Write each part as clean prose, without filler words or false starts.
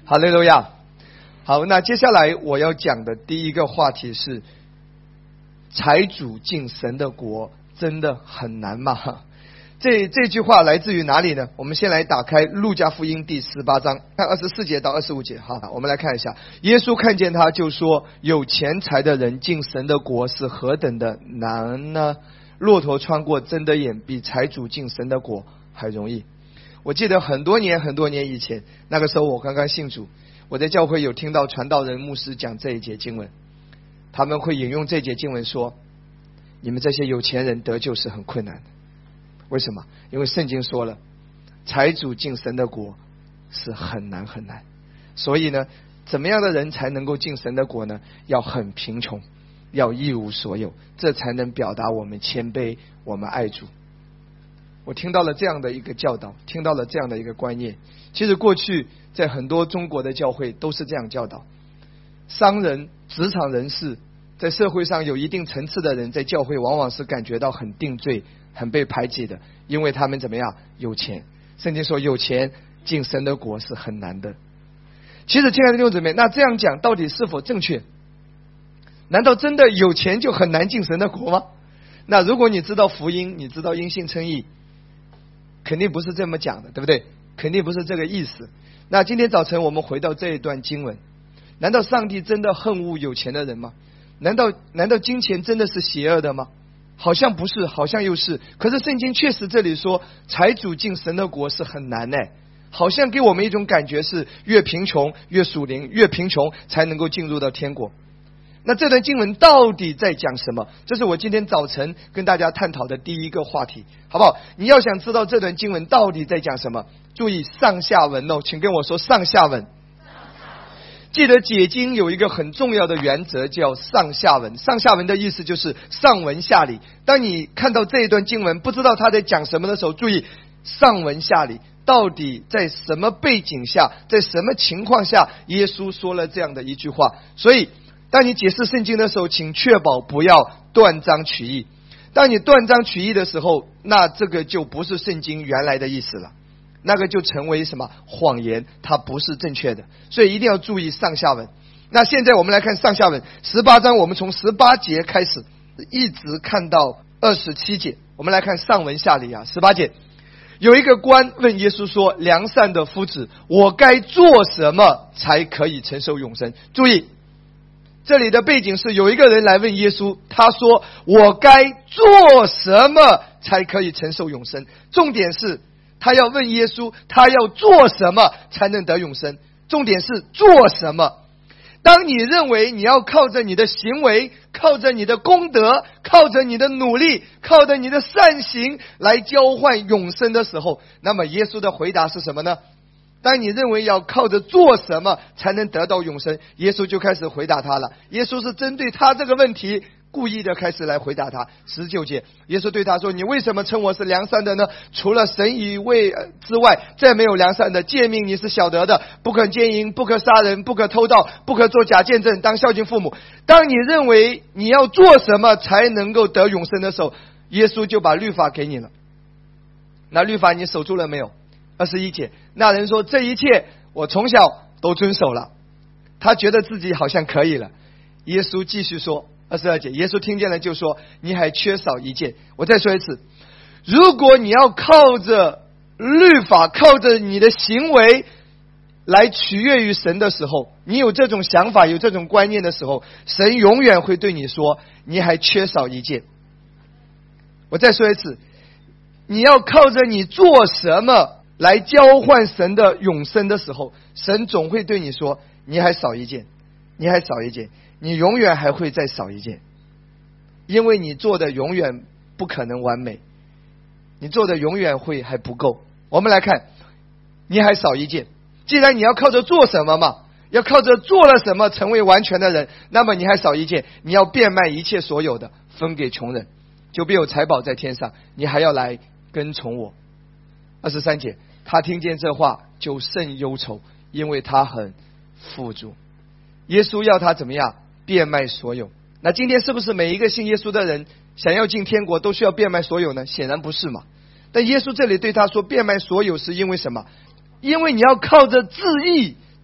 哈利路亚。好，那接下来我要讲的第一个话题是：财主进神的国真的很难吗？这句话来自于哪里呢？我们先来打开路加福音第18章，看24节到25节。好，我们来看一下，耶稣看见他就说：有钱财的人进神的国是何等的难呢？骆驼穿过针的眼，比财主进神的国还容易。我记得很多年以前，那个时候我刚刚信主，我在教会有听到传道人牧师讲这一节经文，他们会引用这节经文说：你们这些有钱人得救是很困难的。为什么？因为圣经说了，财主进神的国是很难很难。所以呢，怎么样的人才能够进神的国呢？要很贫穷，要一无所有，这才能表达我们谦卑，我们爱主。我听到了这样的一个教导，听到了这样的一个观念。其实过去在很多中国的教会都是这样教导，商人、职场人士，在社会上有一定层次的人，在教会往往是感觉到很定罪、很被排挤的，因为他们怎么样？有钱。圣经说有钱进神的国是很难的。其实亲爱的弟兄姊妹，那这样讲到底是否正确？难道真的有钱就很难进神的国吗？那如果你知道福音，你知道因信称义，肯定不是这么讲的，对不对？肯定不是这个意思。那今天早晨我们回到这一段经文，难道上帝真的恨恶有钱的人吗？难道金钱真的是邪恶的吗？好像不是，好像又是。可是圣经确实这里说，财主进神的国是很难好像给我们一种感觉是越贫穷越属灵，越贫穷才能够进入到天国。那这段经文到底在讲什么？这是我今天早晨跟大家探讨的第一个话题，好不好？你要想知道这段经文到底在讲什么，注意上下文哦，请跟我说上下文。记得解经有一个很重要的原则叫上下文，上下文的意思就是上文下理。当你看到这一段经文不知道他在讲什么的时候，注意上文下理，到底在什么背景下，在什么情况下耶稣说了这样的一句话。所以当你解释圣经的时候，请确保不要断章取义。当你断章取义的时候，那这个就不是圣经原来的意思了，那个就成为什么？谎言，它不是正确的。所以一定要注意上下文。那现在我们来看上下文18章，我们从18节开始一直看到27节。我们来看上文下理18节，有一个官问耶稣说：良善的夫子，我该做什么才可以承受永生？注意这里的背景是有一个人来问耶稣，他说我该做什么才可以承受永生？重点是他要问耶稣，他要做什么才能得永生？重点是做什么？当你认为你要靠着你的行为，靠着你的功德，靠着你的努力，靠着你的善行来交换永生的时候，那么耶稣的回答是什么呢？当你认为要靠着做什么才能得到永生，耶稣就开始回答他了。耶稣是针对他这个问题故意的开始来回答他。19节，耶稣对他说：你为什么称我是良善的呢？除了神以外之外，再没有良善的。诫命你是晓得的，不可奸淫，不可杀人，不可偷盗，不可作假见证，当孝敬父母。当你认为你要做什么才能够得永生的时候，耶稣就把律法给你了。那律法你守住了没有？21节，那人说：这一切我从小都遵守了。他觉得自己好像可以了。耶稣继续说22节，耶稣听见了就说：你还缺少一件。我再说一次，如果你要靠着律法，靠着你的行为来取悦于神的时候，你有这种想法，有这种观念的时候，神永远会对你说：你还缺少一件。我再说一次，你要靠着你做什么来交换神的永生的时候，神总会对你说：你还少一件，你还少一件，你永远还会再少一件。因为你做的永远不可能完美，你做的永远会还不够。我们来看，你还少一件。既然你要靠着做什么嘛，要靠着做了什么成为完全的人，那么你还少一件，你要变卖一切所有的，分给穷人，就必有财宝在天上。你还要来跟从我。23节，他听见这话就甚忧愁，因为他很富足。耶稣要他怎么样？变卖所有。那今天是不是每一个信耶稣的人想要进天国都需要变卖所有呢？显然不是嘛。但耶稣这里对他说变卖所有是因为什么？因为你要靠着自义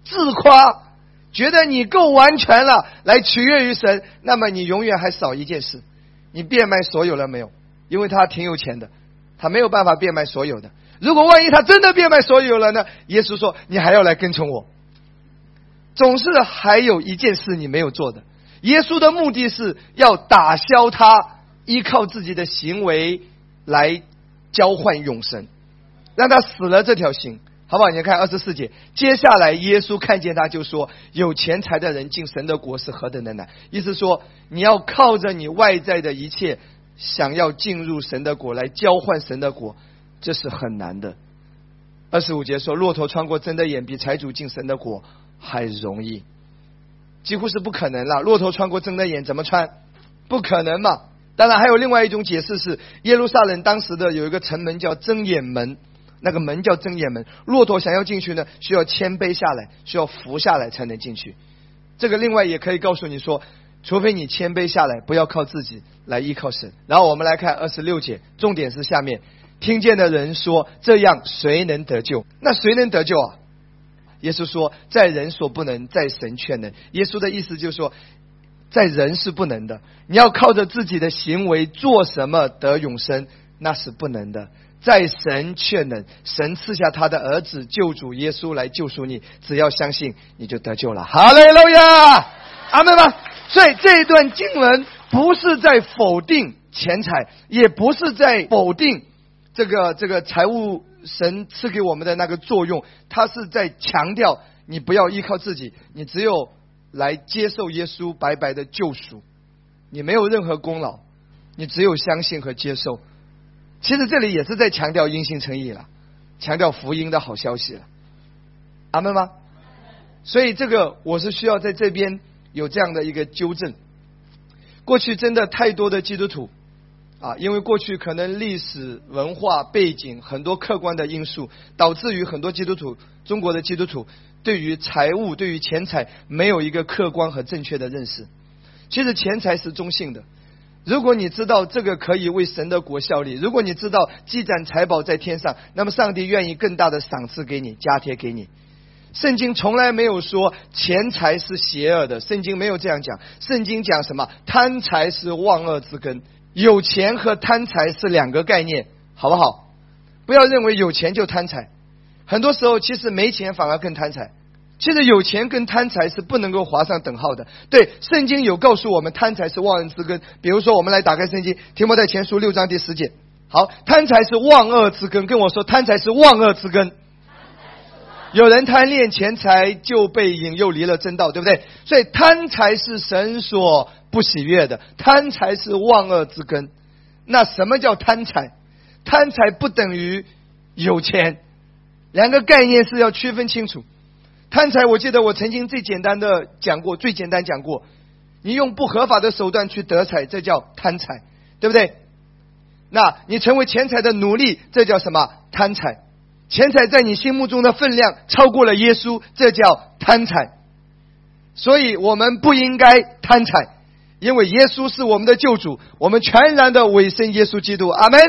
自夸，觉得你够完全了，来取悦于神，那么你永远还少一件事，你变卖所有了没有？因为他挺有钱的，他没有办法变卖所有的。如果万一他真的变卖所有了呢？耶稣说你还要来跟从我。总是还有一件事你没有做的。耶稣的目的是要打消他依靠自己的行为来交换永生，让他死了这条心，好不好？你看24节，接下来耶稣看见他就说，有钱财的人进神的国是何等的难。意思说你要靠着你外在的一切想要进入神的国来交换神的国，这是很难的。25节说，骆驼穿过针的眼比财主进神的国还容易，几乎是不可能了。骆驼穿过针的眼怎么穿？不可能嘛。当然还有另外一种解释是，耶路撒冷当时的有一个城门叫睁眼门，那个门叫睁眼门，骆驼想要进去呢，需要谦卑下来，需要伏下来才能进去。这个另外也可以告诉你说，除非你谦卑下来，不要靠自己，来依靠神。然后我们来看26节，重点是下面，听见的人说，这样谁能得救？那谁能得救啊？耶稣说，在人所不能，在神却能。耶稣的意思就是说，在人是不能的，你要靠着自己的行为做什么得永生，那是不能的。在神却能，神赐下他的儿子救主耶稣来救赎你，只要相信你就得救了。哈利路亚，阿们吗？所以这一段经文不是在否定钱财，也不是在否定这个财务神赐给我们的那个作用，他是在强调你不要依靠自己，你只有来接受耶稣白白的救赎，你没有任何功劳，你只有相信和接受。其实这里也是在强调因信称义了，强调福音的好消息了，阿们吗？所以这个我是需要在这边有这样的一个纠正。过去真的太多的基督徒因为过去可能历史文化背景很多客观的因素，导致于很多基督徒，中国的基督徒对于财务对于钱财没有一个客观和正确的认识。其实钱财是中性的，如果你知道这个可以为神的国效力，如果你知道积攒财宝在天上，那么上帝愿意更大的赏赐给你，加贴给你。圣经从来没有说钱财是邪恶的，圣经没有这样讲。圣经讲什么？贪财是万恶之根。有钱和贪财是两个概念，好不好？不要认为有钱就贪财，很多时候其实没钱反而更贪财。其实有钱跟贪财是不能够划上等号的。对，圣经有告诉我们贪财是万恶之根。比如说我们来打开圣经提摩太前书6章第10节。好，贪财是万恶之根，跟我说贪财是万恶之根。有人贪恋钱财就被引诱离了真道，对不对？所以贪财是神所不喜悦的，贪财是万恶之根。那什么叫贪财？贪财不等于有钱，两个概念是要区分清楚。贪财我记得我曾经最简单讲过，你用不合法的手段去得财，这叫贪财，对不对？那你成为钱财的奴隶，这叫什么？贪财。钱财在你心目中的分量超过了耶稣，这叫贪财。所以我们不应该贪财，因为耶稣是我们的救主，我们全然的委身耶稣基督，阿们。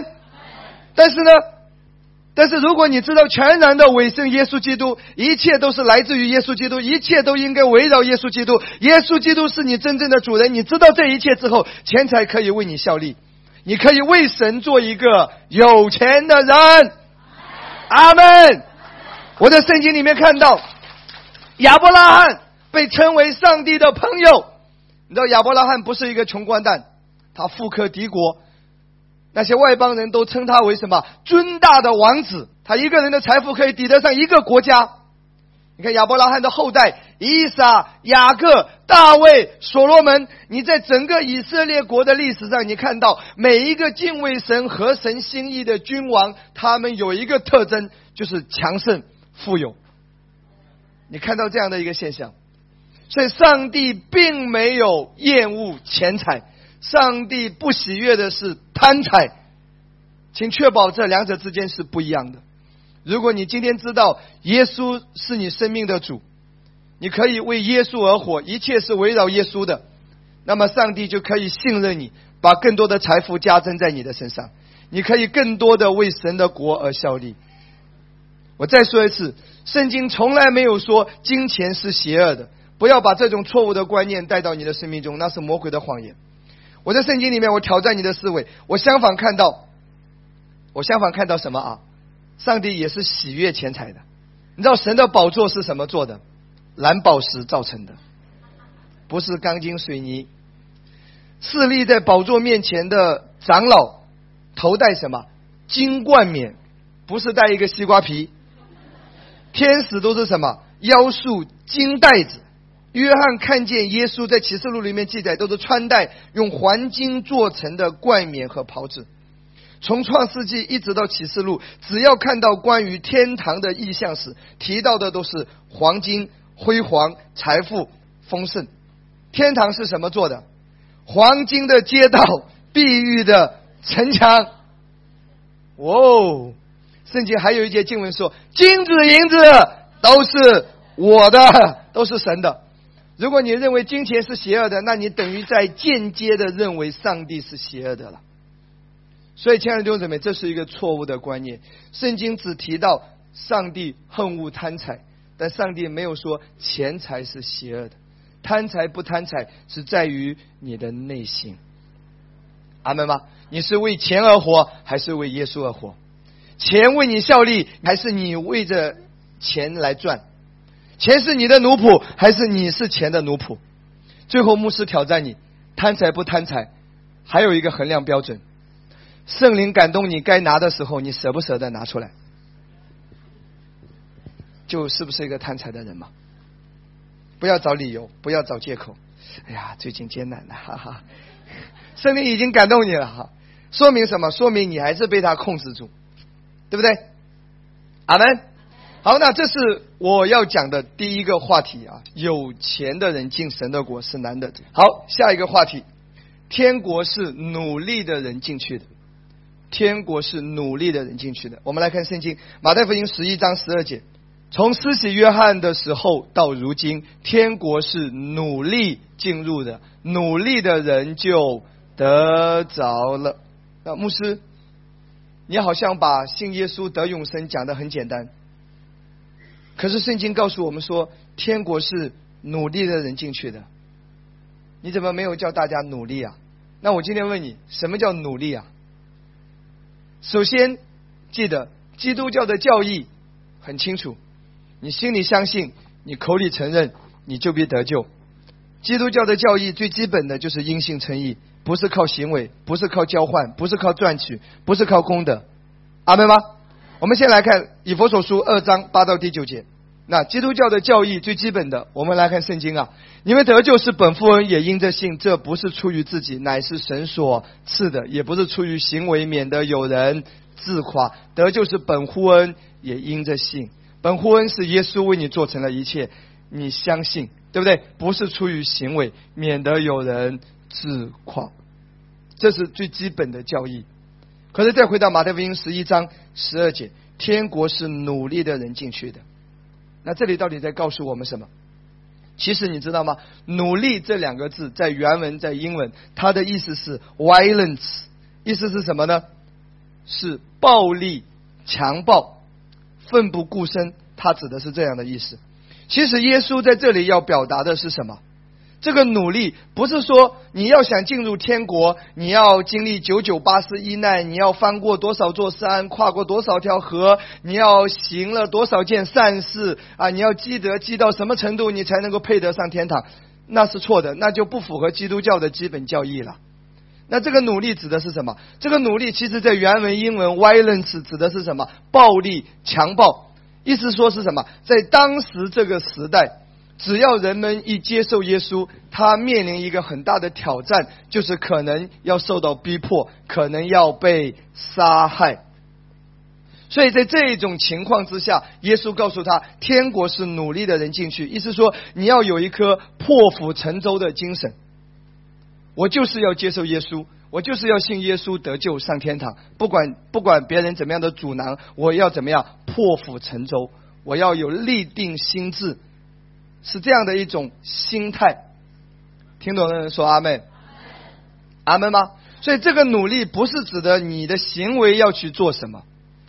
但是如果你知道全然的委身耶稣基督，一切都是来自于耶稣基督，一切都应该围绕耶稣基督，耶稣基督是你真正的主人，你知道这一切之后，钱财可以为你效力，你可以为神做一个有钱的人，阿们。我在圣经里面看到亚伯拉罕被称为上帝的朋友，你知道亚伯拉罕不是一个穷光蛋，他富可敌国，那些外邦人都称他为什么？尊大的王子，他一个人的财富可以抵得上一个国家。你看亚伯拉罕的后代以撒、雅各、大卫、所罗门，你在整个以色列国的历史上，你看到每一个敬畏神合神心意的君王，他们有一个特征，就是强盛富有。你看到这样的一个现象，所以上帝并没有厌恶钱财，上帝不喜悦的是贪财，请确保这两者之间是不一样的。如果你今天知道耶稣是你生命的主，你可以为耶稣而活，一切是围绕耶稣的，那么上帝就可以信任你，把更多的财富加增在你的身上，你可以更多的为神的国而效力。 我再说一次，圣经从来没有说金钱是邪恶的，不要把这种错误的观念带到你的生命中，那是魔鬼的谎言。我在圣经里面，我挑战你的思维，我相反看到什么啊？上帝也是喜悦钱财的。你知道神的宝座是什么做的？蓝宝石造成的，不是钢筋水泥。侍立在宝座面前的长老头戴什么？金冠冕，不是戴一个西瓜皮。天使都是什么？腰束金带子。约翰看见耶稣在启示录里面记载，都是穿戴用黄金做成的冠冕和袍子。从创世纪一直到启示录，只要看到关于天堂的意象时，提到的都是黄金、辉煌、财富、丰盛。天堂是什么做的？黄金的街道，碧玉的城墙。圣经还有一节经文说，金子银子都是我的，都是神的。如果你认为金钱是邪恶的，那你等于在间接的认为上帝是邪恶的了。所以亲爱的弟兄姊妹，这是一个错误的观念。圣经只提到上帝恨恶贪财，但上帝没有说钱财是邪恶的。贪财不贪财是在于你的内心。阿们吗？你是为钱而活，还是为耶稣而活？钱为你效力，还是你为着钱来赚？钱是你的奴仆，还是你是钱的奴仆？最后牧师挑战你，贪财不贪财还有一个衡量标准，圣灵感动你该拿的时候，你舍不舍得拿出来，就是不是一个贪财的人嘛？不要找理由，不要找借口。哎呀，最近艰难了，哈哈。圣灵已经感动你了哈，说明什么？说明你还是被他控制住，对不对？阿们。好，那这是我要讲的第一个话题啊，有钱的人进神的国是难的。好，下一个话题，天国是努力的人进去的。天国是努力的人进去的。我们来看圣经马太福音11章12节，从施洗约翰的时候到如今，天国是努力进入的，努力的人就得着了。那牧师，你好像把信耶稣得永生讲得很简单，可是圣经告诉我们说，天国是努力的人进去的。你怎么没有叫大家努力啊？那我今天问你，什么叫努力啊？首先记得基督教的教义很清楚，你心里相信，你口里承认，你就必得救。基督教的教义最基本的就是因信称义，不是靠行为，不是靠交换，不是靠赚取，不是靠功德。阿们吗？我们先来看以弗所书2章8到第9节。那基督教的教义最基本的，我们来看圣经啊。你们得救是本乎恩，也因着信，这不是出于自己，乃是神所赐的，也不是出于行为，免得有人自夸。得救是本乎恩，也因着信。本乎恩是耶稣为你做成了一切，你相信，对不对？不是出于行为，免得有人自夸。这是最基本的教义。可是再回到马太福音11章12节，天国是努力的人进去的。那这里到底在告诉我们什么？其实你知道吗？努力这两个字在原文，在英文，它的意思是 violence， 意思是什么呢？是暴力、强暴、奋不顾身，它指的是这样的意思。其实耶稣在这里要表达的是什么？这个努力不是说你要想进入天国，你要经历9981难，你要翻过多少座山，跨过多少条河，你要行了多少件善事啊，你要积德积到什么程度，你才能够配得上天堂？那是错的，那就不符合基督教的基本教义了。那这个努力指的是什么？这个努力其实在原文英文 violence 指的是什么？暴力、强暴。意思说是什么？在当时这个时代，只要人们一接受耶稣，他面临一个很大的挑战，就是可能要受到逼迫，可能要被杀害。所以在这种情况之下，耶稣告诉他，天国是努力的人进去，意思说你要有一颗破釜沉舟的精神。我就是要接受耶稣，我就是要信耶稣得救上天堂，不管别人怎么样的阻挠，我要怎么样破釜沉舟，我要有立定心志，是这样的一种心态。听懂的人说阿们。阿们吗？所以这个努力不是指的你的行为要去做什么，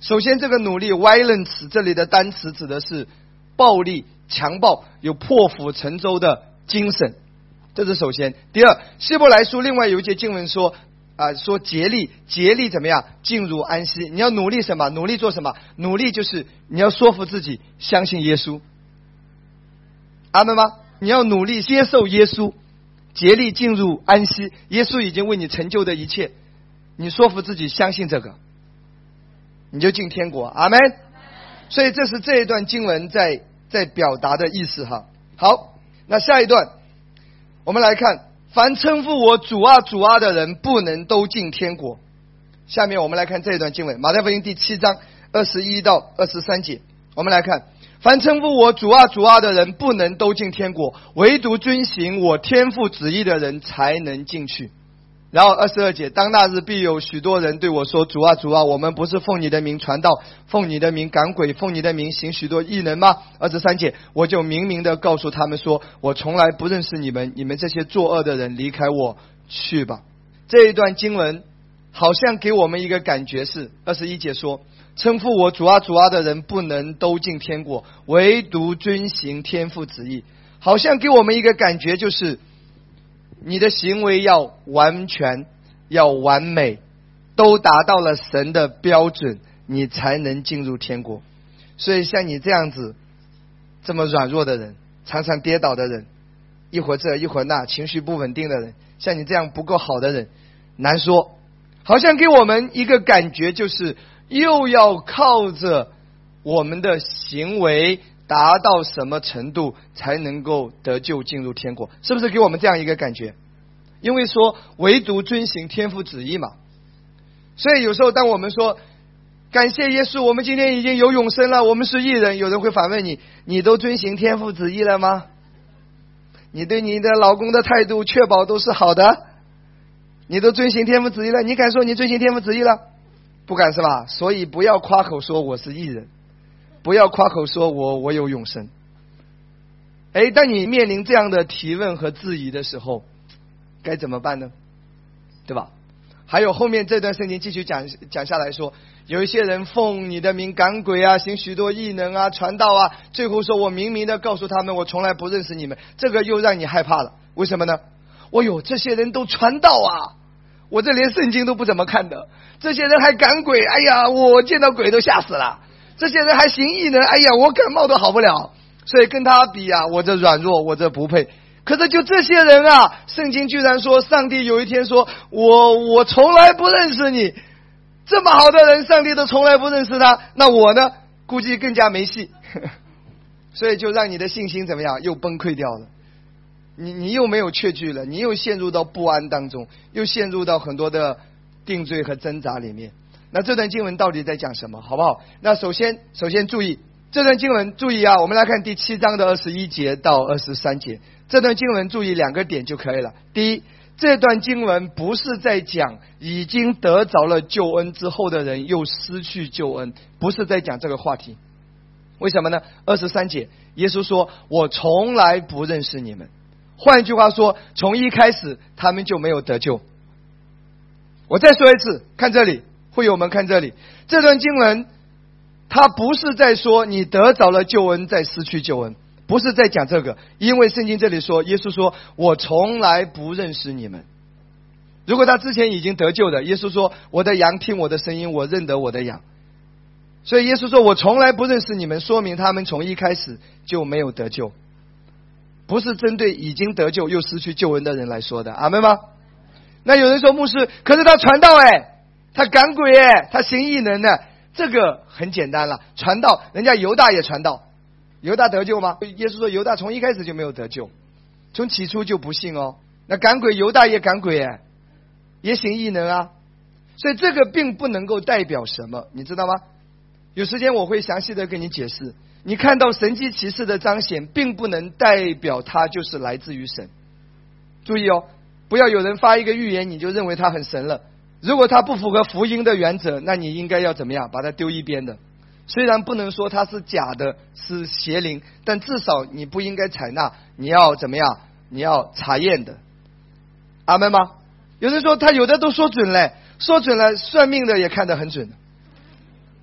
首先这个努力 violence 这里的单词指的是暴力、强暴，有破釜沉舟的精神，这是首先。第二，希伯来书另外有一节经文说说竭力怎么样进入安息。你要努力什么？努力做什么？努力就是你要说服自己相信耶稣。阿们吗？你要努力接受耶稣，竭力进入安息。耶稣已经为你成就的一切，你说服自己相信这个，你就进天国。阿们。所以这是这一段经文在表达的意思哈。好，那下一段我们来看，凡称呼我主啊主啊的人，不能都进天国。下面我们来看这一段经文，马太福音第7章21到23节。我们来看，凡称呼我主啊主啊的人，不能都进天国，唯独遵行我天父旨意的人才能进去。然后22节，当那日必有许多人对我说，主啊主啊，我们不是奉你的名传道，奉你的名赶鬼，奉你的名行许多异能吗？23节，我就明明的告诉他们说，我从来不认识你们，你们这些作恶的人，离开我去吧。这一段经文好像给我们一个感觉是21节说，称呼我主啊主啊的人不能都进天国，唯独遵行天父旨意。好像给我们一个感觉就是你的行为要完全，要完美，都达到了神的标准，你才能进入天国。所以像你这样子这么软弱的人，常常跌倒的人，一会儿这一会儿那，情绪不稳定的人，像你这样不够好的人，难说。好像给我们一个感觉就是又要靠着我们的行为达到什么程度才能够得救进入天国，是不是给我们这样一个感觉？因为说唯独遵行天父旨意嘛，所以有时候当我们说感谢耶稣，我们今天已经有永生了，我们是义人，有人会反问你，你都遵行天父旨意了吗？你对你的老公的态度确保都是好的？你都遵行天父旨意了，你敢说你遵行天父旨意了？不敢是吧？所以不要夸口说我是义人，不要夸口说我有永生。当你面临这样的提问和质疑的时候，该怎么办呢？对吧？还有后面这段圣经继续讲下来说，有一些人奉你的名赶鬼啊，行许多异能啊，传道啊，最后说我明明的告诉他们，我从来不认识你们。这个又让你害怕了，为什么呢？这些人都传道啊，我这连圣经都不怎么看的，这些人还赶鬼，哎呀，我见到鬼都吓死了。这些人还行异能，哎呀，我感冒都好不了。所以跟他比啊，我这软弱，我这不配。可是就这些人啊，圣经居然说上帝有一天说我从来不认识你，这么好的人上帝都从来不认识他，那我呢估计更加没戏所以就让你的信心怎么样，又崩溃掉了。你又没有确据了，你又陷入到不安当中，又陷入到很多的定罪和挣扎里面。那这段经文到底在讲什么，好不好？那首先注意这段经文，注意啊，我们来看第7章的21节到23节。这段经文注意2个点就可以了。第一，这段经文不是在讲已经得着了救恩之后的人又失去救恩，不是在讲这个话题。为什么呢？23节，耶稣说我从来不认识你们。换一句话说，从一开始他们就没有得救。我再说一次，看这里，会友们看这里，这段经文他不是在说你得着了救恩再失去救恩，不是在讲这个。因为圣经这里说，耶稣说我从来不认识你们。如果他之前已经得救的，耶稣说我的羊听我的声音，我认得我的羊。所以耶稣说我从来不认识你们，说明他们从一开始就没有得救，不是针对已经得救又失去救恩的人来说的。阿们吗？那有人说牧师，可是他传道他赶鬼他行异能的，这个很简单了。传道，人家犹大也传道，犹大得救吗？耶稣说犹大从一开始就没有得救，从起初就不信哦。那赶鬼，犹大也赶鬼也行异能啊。所以这个并不能够代表什么，你知道吗？有时间我会详细的跟你解释。你看到神迹奇事的彰显，并不能代表它就是来自于神。注意哦，不要有人发一个预言你就认为他很神了。如果他不符合福音的原则，那你应该要怎么样？把它丢一边的。虽然不能说它是假的，是邪灵，但至少你不应该采纳，你要怎么样？你要查验的。阿们吗？有人说他有的都说准了，说准了，算命的也看得很准。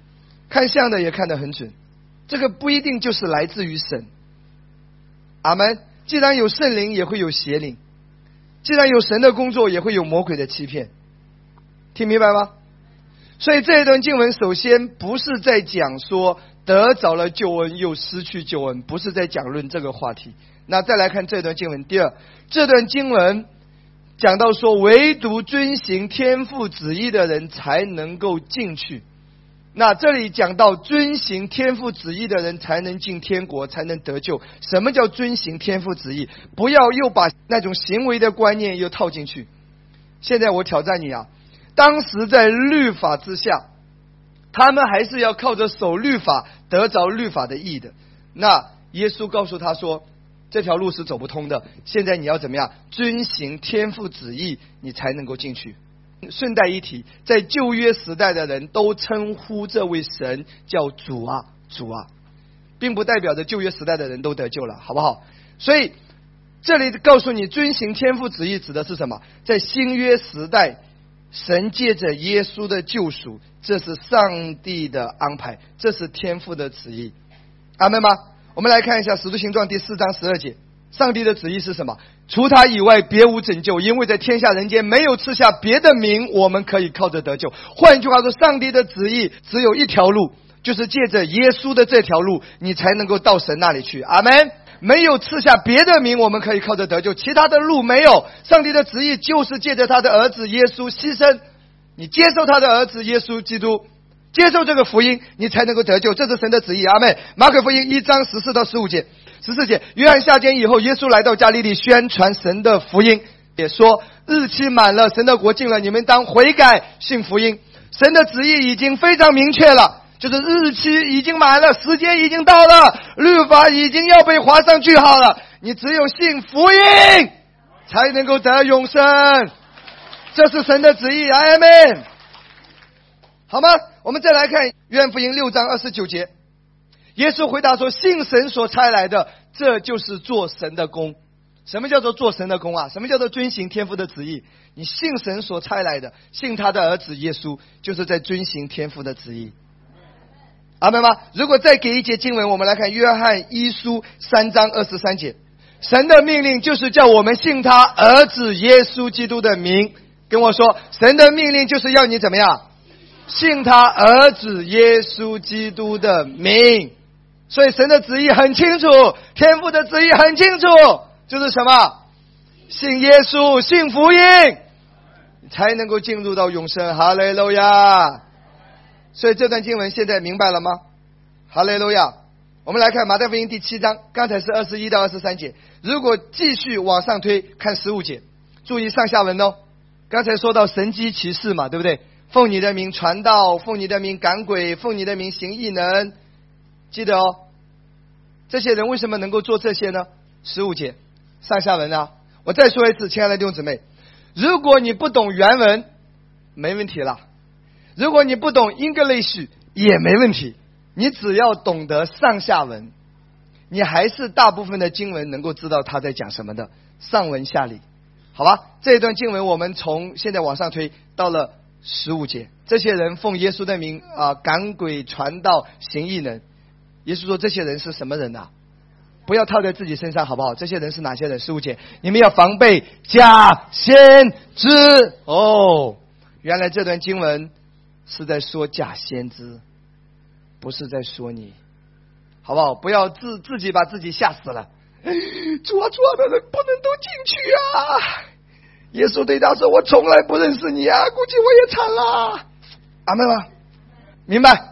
看相的也看得很准，这个不一定就是来自于神。阿们。既然有圣灵，也会有邪灵；既然有神的工作，也会有魔鬼的欺骗。听明白吗？所以这一段经文首先不是在讲说得着了救恩又失去救恩，不是在讲论这个话题。那再来看这段经文，第二，这段经文讲到说唯独遵行天父旨意的人才能够进去。那这里讲到遵行天父旨意的人才能进天国，才能得救。什么叫遵行天父旨意？不要又把那种行为的观念又套进去。现在我挑战你啊，当时在律法之下，他们还是要靠着守律法得着律法的义的。那耶稣告诉他说这条路是走不通的，现在你要怎么样？遵行天父旨意，你才能够进去。顺带一提，在旧约时代的人都称呼这位神叫主啊，主啊，并不代表着旧约时代的人都得救了，好不好？所以这里告诉你，遵行天父旨意指的是什么？在新约时代，神借着耶稣的救赎，这是上帝的安排，这是天父的旨意。阿们吗？我们来看一下使徒行传第4章12节，上帝的旨意是什么？除他以外别无拯救，因为在天下人间没有赐下别的名我们可以靠着得救。换句话说，上帝的旨意只有一条路，就是借着耶稣的这条路，你才能够到神那里去。阿们。没有赐下别的名我们可以靠着得救，其他的路没有。上帝的旨意就是借着他的儿子耶稣牺牲，你接受他的儿子耶稣基督，接受这个福音，你才能够得救，这是神的旨意。阿们。马可福音1章14到15节，14节，约翰下监以后，耶稣来到加利利宣传神的福音，也说日期满了，神的国近了，你们当悔改信福音。神的旨意已经非常明确了，就是日期已经满了，时间已经到了，律法已经要被划上句号了，你只有信福音才能够得永生，这是神的旨意。阿们。好吗？我们再来看约翰福音6章29节，耶稣回答说，信神所差来的，这就是做神的工。什么叫做做神的工啊？什么叫做遵行天父的旨意？你信神所差来的，信他的儿子耶稣，就是在遵行天父的旨意。阿们吗？如果再给一节经文，我们来看约翰1书3章23节，神的命令就是叫我们信他儿子耶稣基督的名。跟我说，神的命令就是要你怎么样？信他儿子耶稣基督的名。所以神的旨意很清楚，天父的旨意很清楚，就是什么？信耶稣，信福音，才能够进入到永生。哈利路亚。所以这段经文现在明白了吗？哈利路亚。我们来看马太福音第7章，刚才是21到23节，如果继续往上推，看15节，注意上下文哦。刚才说到神迹奇事嘛，对不对？奉你的名传道，奉你的名赶鬼，奉你的名行异能，记得哦。这些人为什么能够做这些呢？15节上下文啊。我再说一次，亲爱的弟兄姊妹，如果你不懂原文没问题了，如果你不懂 English 也没问题，你只要懂得上下文，你还是大部分的经文能够知道他在讲什么的，上文下理。好吧，这一段经文我们从现在往上推到了15节，这些人奉耶稣的名赶鬼传道行异能。耶稣说这些人是什么人啊？不要套在自己身上好不好？这些人是哪些人？15节，你们要防备假先知。哦，原来这段经文是在说假先知，不是在说你，好不好？不要自己把自己吓死了。主啊的人不能都进去啊！耶稣对他说，我从来不认识你啊，估计我也惨了。阿们吗？明白。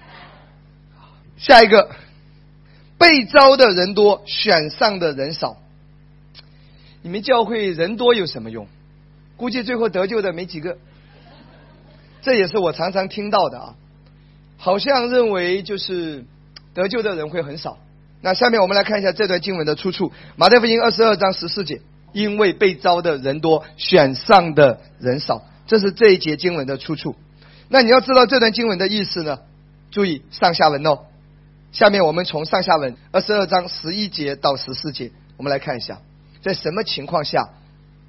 下一个，被招的人多，选上的人少。你们教会人多有什么用？估计最后得救的没几个。这也是我常常听到的啊，好像认为就是得救的人会很少。那下面我们来看一下这段经文的出处，马太福音22章14节，因为被招的人多，选上的人少，这是这一节经文的出处。那你要知道这段经文的意思呢，注意上下文哦。下面我们从上下文22章11节到14节，我们来看一下，在什么情况下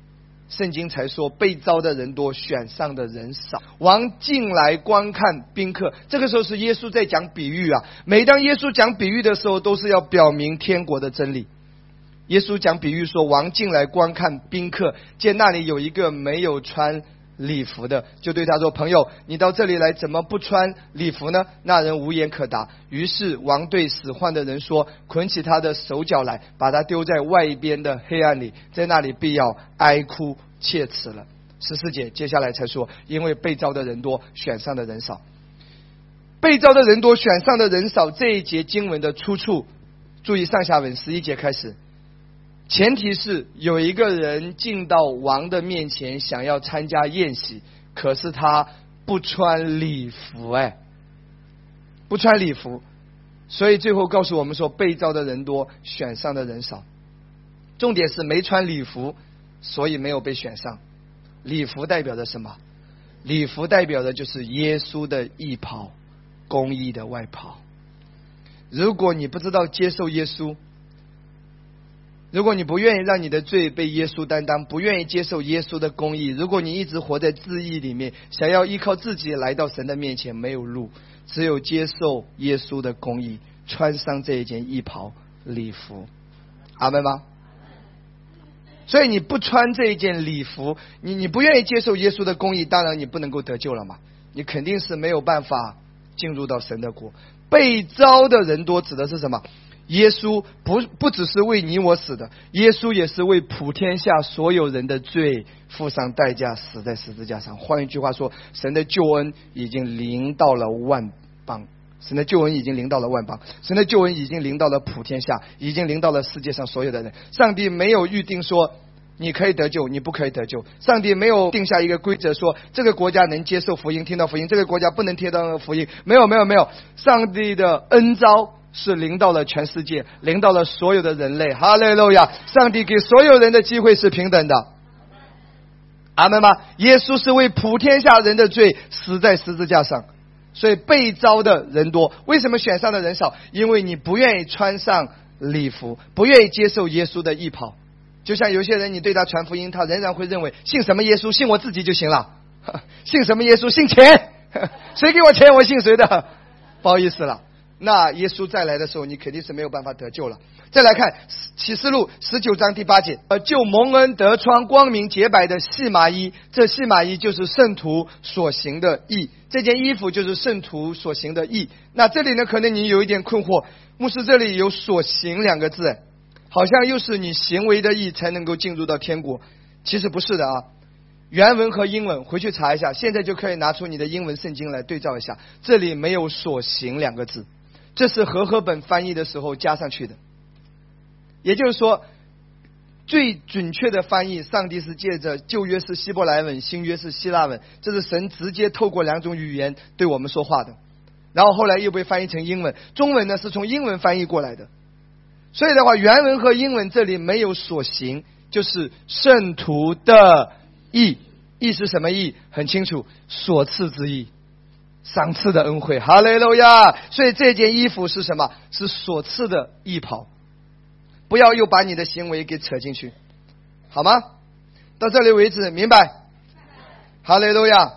圣经才说被召的人多，选上的人少。王进来观看宾客，这个时候是耶稣在讲比喻啊。每当耶稣讲比喻的时候，都是要表明天国的真理。耶稣讲比喻说，王进来观看宾客，见那里有一个没有穿礼服的，就对他说，朋友，你到这里来怎么不穿礼服呢？那人无言可答。于是王对使唤的人说，捆起他的手脚来，把他丢在外边的黑暗里，在那里必要哀哭切齿了。14节接下来才说，因为被召的人多，选上的人少。被召的人多，选上的人少，这一节经文的出处，注意上下文11节开始，前提是有一个人进到王的面前，想要参加宴席，可是他不穿礼服，不穿礼服，所以最后告诉我们说，被召的人多，选上的人少。重点是没穿礼服，所以没有被选上。礼服代表着什么？礼服代表的就是耶稣的义袍，公义的外袍。如果你不知道接受耶稣，如果你不愿意让你的罪被耶稣担当，不愿意接受耶稣的公义，如果你一直活在自义里面，想要依靠自己来到神的面前，没有路，只有接受耶稣的公义，穿上这一件义袍礼服。阿们吗？所以你不穿这一件礼服，你不愿意接受耶稣的公义，当然你不能够得救了嘛，你肯定是没有办法进入到神的国。被召的人多指的是什么？耶稣不只是为你我死的，耶稣也是为普天下所有人的罪付上代价，死在十字架上。换一句话说，神的救恩已经临到了万邦，神的救恩已经临到了万邦，神的救恩已经临到了普天下，已经临到了世界上所有的人。上帝没有预定说你可以得救，你不可以得救。上帝没有定下一个规则说这个国家能接受福音，听到福音，这个国家不能听到福音。没有。上帝的恩召是临到了全世界，临到了所有的人类。哈利路亚！上帝给所有人的机会是平等的。阿们吗？耶稣是为普天下人的罪死在十字架上，所以被召的人多。为什么选上的人少？因为你不愿意穿上礼服，不愿意接受耶稣的义袍。就像有些人，你对他传福音，他仍然会认为信什么耶稣，信我自己就行了。信什么耶稣？信钱，谁给我钱我信谁的。不好意思了，那耶稣再来的时候，你肯定是没有办法得救了。再来看启示录19章第8节，就蒙恩得穿光明洁白的细麻衣，这细麻衣就是圣徒所行的义，这件衣服就是圣徒所行的义。那这里呢，可能你有一点困惑，牧师这里有所行两个字，好像又是你行为的义才能够进入到天国。其实不是的啊，原文和英文回去查一下，现在就可以拿出你的英文圣经来对照一下，这里没有所行两个字，这是和合本翻译的时候加上去的。也就是说，最准确的翻译，上帝是借着旧约是希伯来文，新约是希腊文，这是神直接透过两种语言对我们说话的，然后后来又被翻译成英文，中文呢是从英文翻译过来的。所以的话，原文和英文这里没有所行，就是圣徒的义。义是什么义？很清楚，所赐之义，赏赐的恩惠。哈利路亚！所以这件衣服是什么？是所赐的义袍。不要又把你的行为给扯进去，好吗？到这里为止，明白？哈利路亚！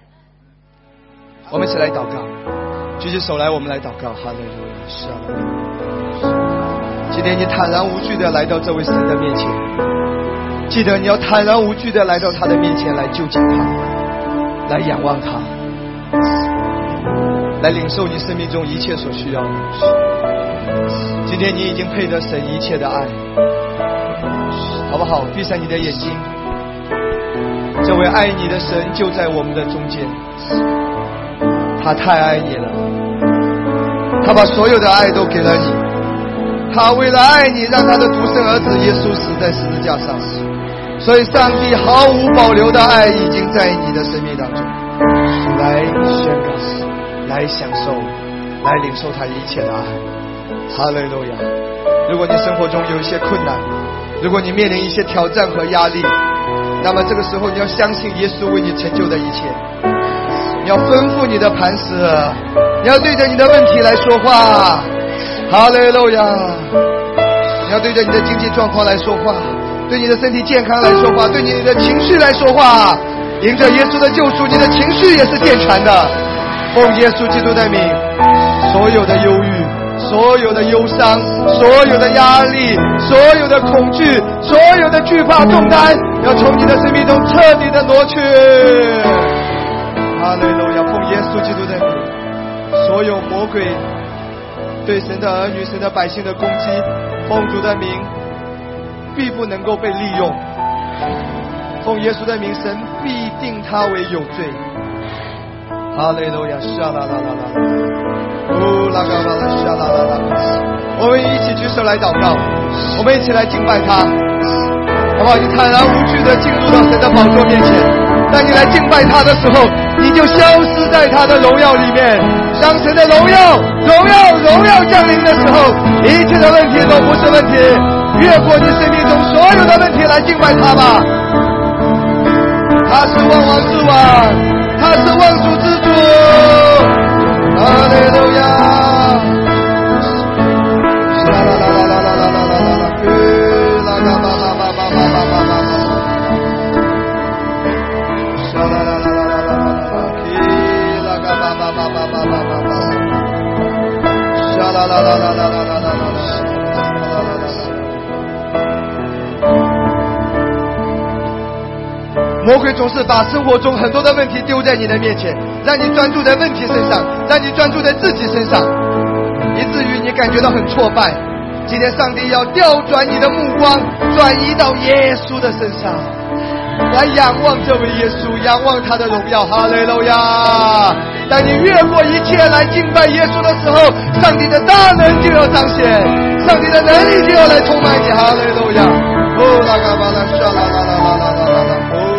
我们一起来祷告，举起手来，我们来祷告。哈利路亚！是啊，今天你坦然无惧的来到这位神的面前，记得你要坦然无惧的来到他的面前，来就近他，来仰望他，来领受你生命中一切所需要的东西。今天你已经配得神一切的爱，好不好？闭上你的眼睛，这位爱你的神就在我们的中间，他太爱你了，他把所有的爱都给了你，他为了爱你，让他的独生儿子耶稣死在十字架上，所以上帝毫无保留的爱已经在你的生命当中，来宣告，来享受，来领受他一切的爱。哈利路亚！如果你生活中有一些困难，如果你面临一些挑战和压力，那么这个时候你要相信耶稣为你成就的一切，你要吩咐你的磐石，你要对着你的问题来说话。哈利路亚！你要对着你的经济状况来说话， 对你的身体健康来说话，对你的情绪来说话。迎着耶稣的救赎，你的情绪也是健全的。奉耶稣基督的名，所有的忧郁，所有的忧伤，所有的压力，所有的恐惧，所有的惧怕重担，要从你的生命中彻底的挪去。哈利路亚！奉耶稣基督的名，所有魔鬼对神的儿女、神的百姓的攻击，奉主的名必不能够被利用。奉耶稣的名，神必定他为有罪。哈利路亚！沙啦啦啦啦啦，哦啦嘎啦啦，沙啦啦啦啦。我们一起举手来祷告，我们一起来敬拜他，好不好？你坦然无惧的进入到神的宝座面前。当你来敬拜他的时候，你就消失在他的荣耀里面。当神的荣耀降临的时候，一切的问题都不是问题，越过你生命中所有的问题来敬拜他吧。他是万王之王，他是万主之主。哈利路亚！啦啦啦啦啦啦啦啦啦啦，啦嘎巴巴巴巴巴巴巴巴巴，啦啦啦啦啦啦啦啦，啦嘎巴巴巴巴巴巴巴巴，啦啦啦啦啦啦啦啦啦啦。魔鬼总是把生活中很多的问题丢在你的面前，让你专注在问题身上，让你专注在自己身上，以至于你感觉到很挫败。今天上帝要调转你的目光，转移到耶稣的身上，来仰望这位耶稣，仰望他的荣耀。哈利路亚！当你越过一切来敬拜耶稣的时候，上帝的大能就要彰显，上帝的能力就要来充满你。哈利路亚！哦，拉嘎巴拉沙啦啦啦啦啦啦啦啦！哦。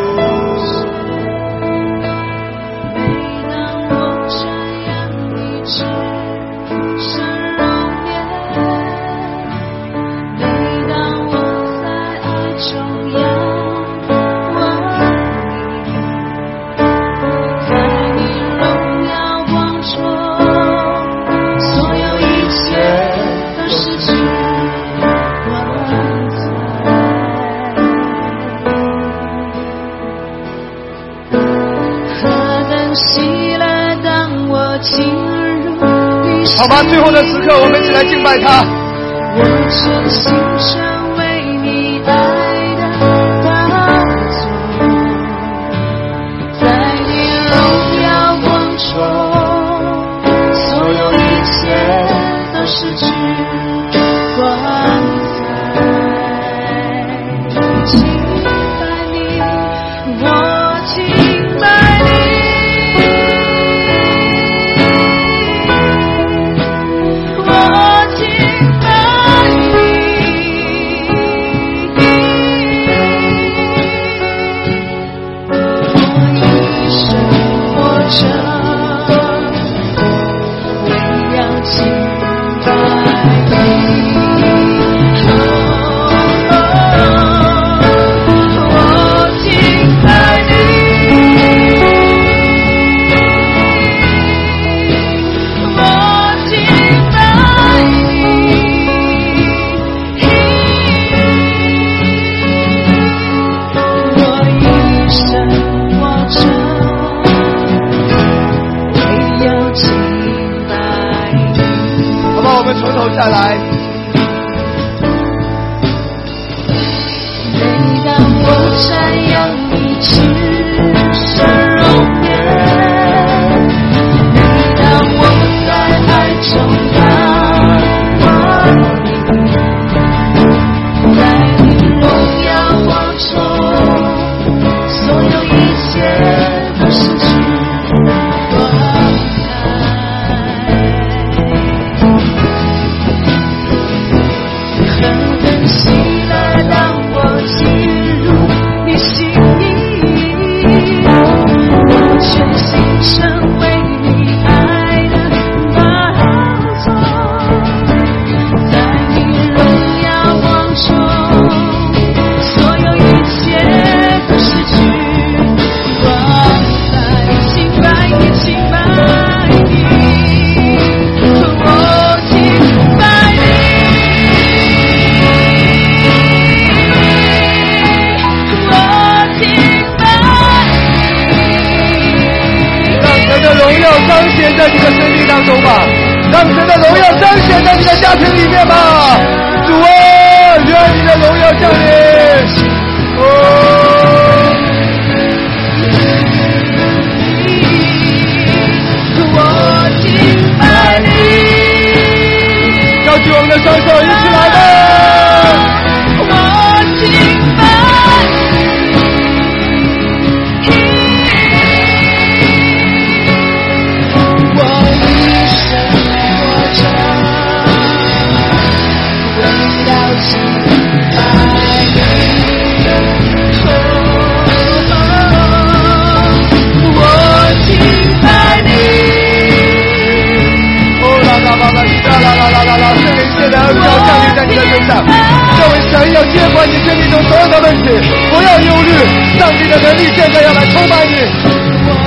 好吧，最后的时刻，我们一起来敬拜他。我真心成为你爱的大作，在你荣耀光中，所有一切都失去光彩。敬拜你，我敬拜你。下来，每当我瞻仰你至圣容颜，每当我在爱中仰望你，在你荣耀光中，所有一切都失去光彩。 你的生命当中吧，让神的荣耀彰显在你的家庭里面吧。主啊，愿你的荣耀降临。我敬拜你，高举我们的双手，一起来吧。我敬拜你，我一生活着为了敬拜你。我敬拜你。圣灵现在要降临在你的身上，这位神要接管你生命中所有的问题，不要忧虑，上帝的能力现在要来充满你。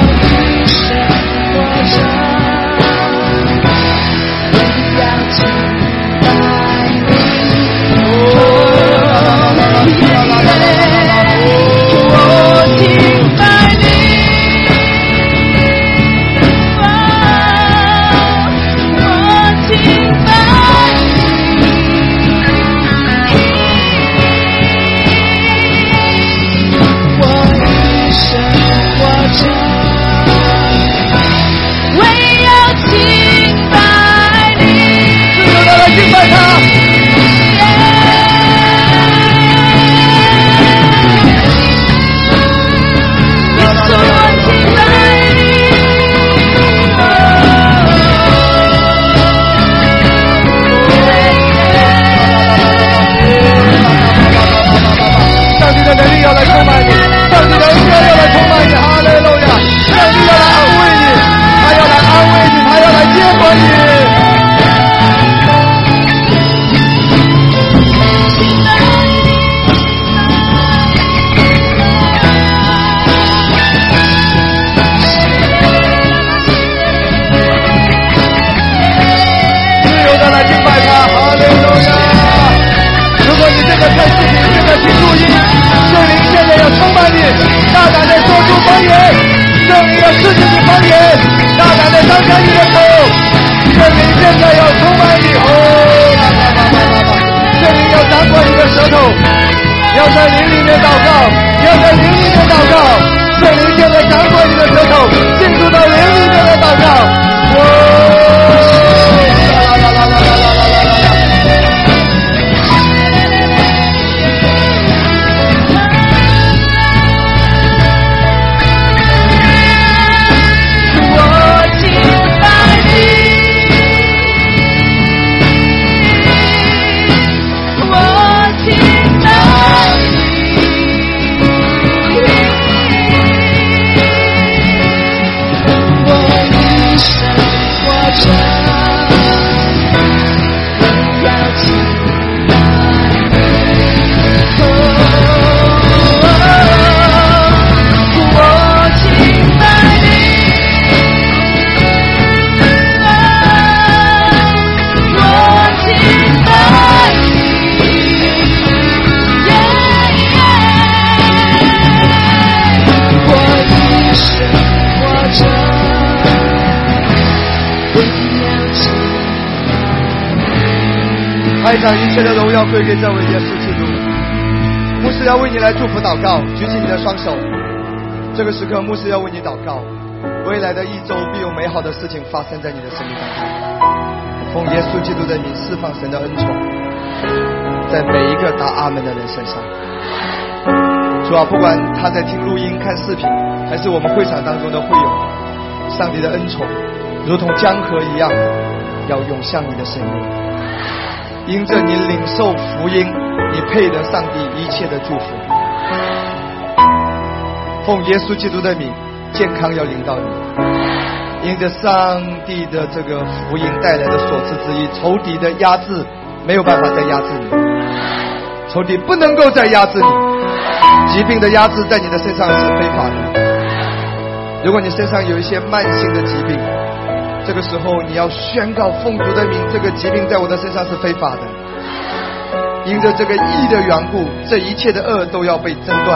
让一切的荣耀归给这位耶稣基督。牧师要为你来祝福祷告，举起你的双手。这个时刻，牧师要为你祷告，未来的一周必有美好的事情发生在你的生命当中。奉耶稣基督的名，释放神的恩宠，在每一个答阿门的人身上。主啊，不管他在听录音、看视频，还是我们会场当中的会友，上帝的恩宠如同江河一样，要涌向你的生命。因着你领受福音，你配得上帝一切的祝福。奉耶稣基督的名，健康要领到你。因着上帝的这个福音带来的所赐之意，仇敌的压制没有办法再压制你，仇敌不能够再压制你，疾病的压制在你的身上是非法的。如果你身上有一些慢性的疾病，这个时候你要宣告奉主的名，这个疾病在我的身上是非法的。因着这个义的缘故，这一切的恶都要被挣断，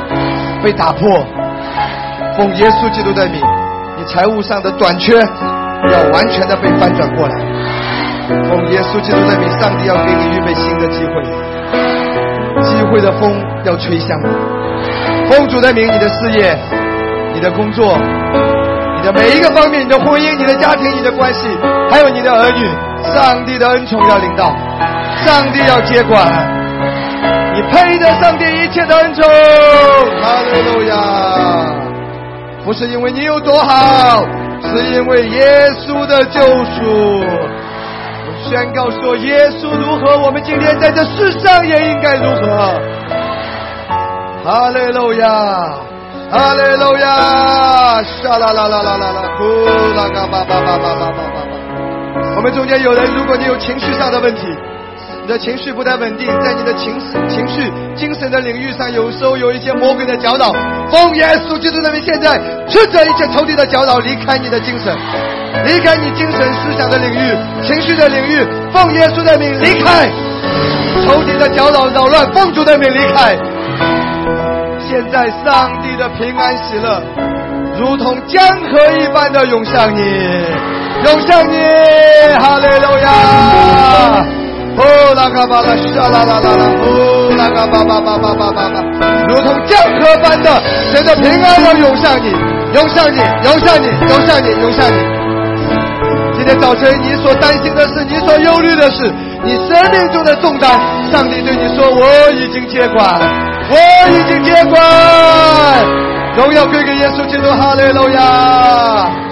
被打破。奉耶稣基督的名，你财务上的短缺要完全的被翻转过来。奉耶稣基督的名，上帝要给你预备新的机会，机会的风要吹向你。奉主的名，你的事业、你的工作、你的每一个方面，你的婚姻、你的家庭、你的关系，还有你的儿女，上帝的恩宠要临到，上帝要接管，你配得上帝一切的恩宠。哈利路亚！不是因为你有多好，是因为耶稣的救赎。我宣告说，耶稣如何，我们今天在这世上也应该如何。哈利路亚，哈利路亚，沙啦啦啦啦啦啦，呼啦嘎巴巴巴巴巴巴巴。我们中间有人，如果你有情绪上的问题，你的情绪不太稳定，在你的情绪、精神的领域上，有时候有一些魔鬼的搅扰，奉耶稣基督的名，现在斥责一切仇敌的搅扰，离开你的精神，离开你精神思想的领域、情绪的领域，奉耶稣的名离开仇敌的搅扰扰乱，奉主的名离开。现在上帝的平安喜乐如同江河一般的涌向你，涌向你，哈利路亚！哦，拉嘎巴拉沙啦啦啦啦，哦，拉嘎巴巴巴巴巴巴巴，如同江河般的神的平安要涌向你，涌向你，涌向你，涌向你，涌向你。今天早晨你所担心的事，你所忧虑的事，你生命中的重担，上帝对你说，我已经接管，我已经接管，荣耀归给耶稣基督，哈利路亚。